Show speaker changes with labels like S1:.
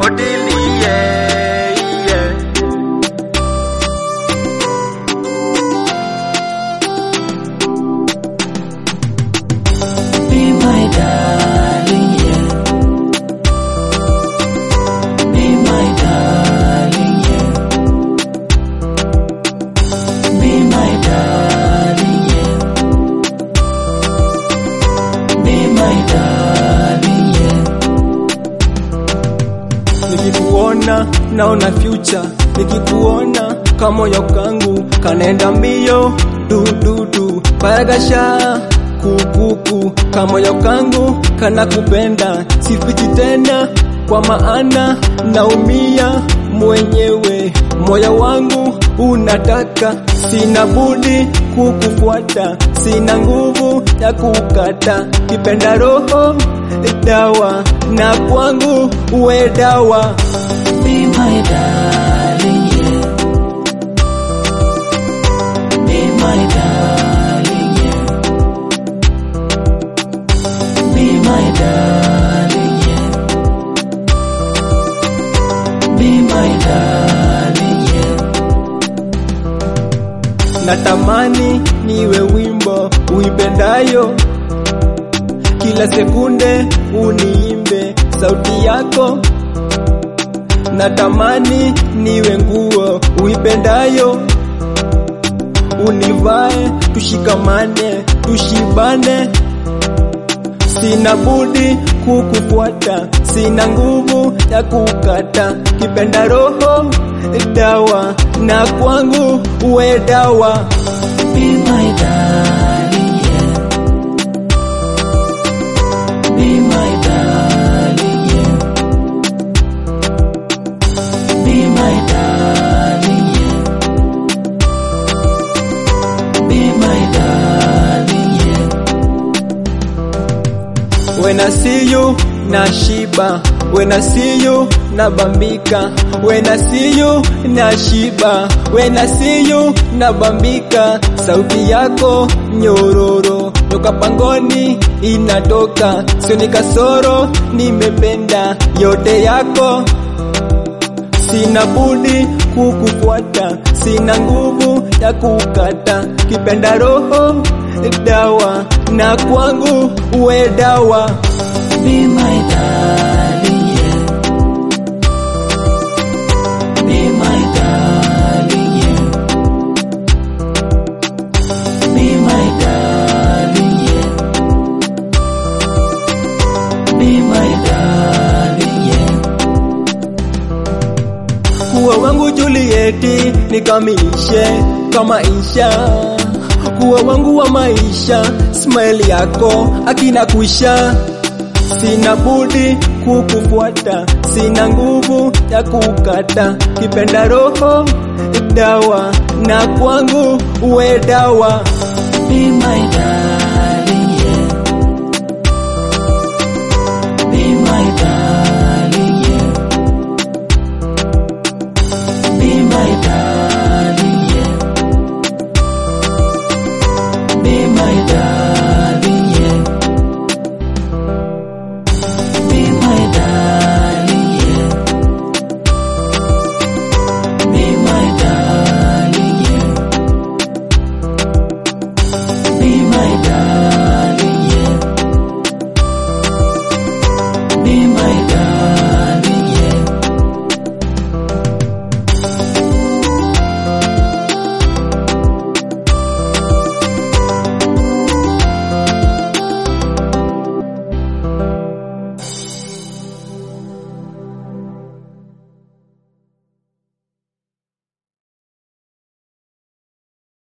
S1: Odilie, yeah.
S2: Be my darling, yeah. Be my darling, yeah. Be my darling, yeah. Be my darling, yeah.
S1: Nikikuona naona future, nikikuona kamoyo kangu kanenda mbio du paragasha kukuku, kamoyo kangu kana kupenda, sifichi tena kwa maana naumia mwenyewe, moyo wangu unataka, sina budi kukufuata, sina nguvu ya kukata, kipenda roho dawa na kwangu uwe dawa.
S2: Be my darling, yeah. Be my darling, yeah. Be my darling, yeah. Be my darling, yeah.
S1: Natamani niwe wimbo uipendayo, kila sekunde uniimbe sauti yako. Natamani niwe nguo uipendayo, univae tushikamane tushibane, sina budi kukufuata, sina nguvu ya kukata, kipenda roho dawa na kwangu uwe dawa.
S2: Be my darling, yeah. Be my darling, yeah. Be my darling, yeah. Be my darling, yeah.
S1: When I see you na shiba, when I see you na bambika, when I see you na shiba, when I see you na bambika, sauti yako nyororo toka pangoni inatoka, sioni kasoro, nimependa yote yako, sina budi kukufuata, sina nguvu ya kukata, kipenda roho dawa na kwangu uwe dawa.
S2: Be my darling, yeah. Be my darling, yeah. Be my darling, yeah. Be my darling, yeah.
S1: Kuwa wangu Julieti nikamilishe kama isha, kuwa wangu wa maisha, smile yako akina kuisha, sina budi kukufuata, sina nguvu ya kukata, kipenda roho dawa na kwangu uwe dawa.
S2: Be my darling.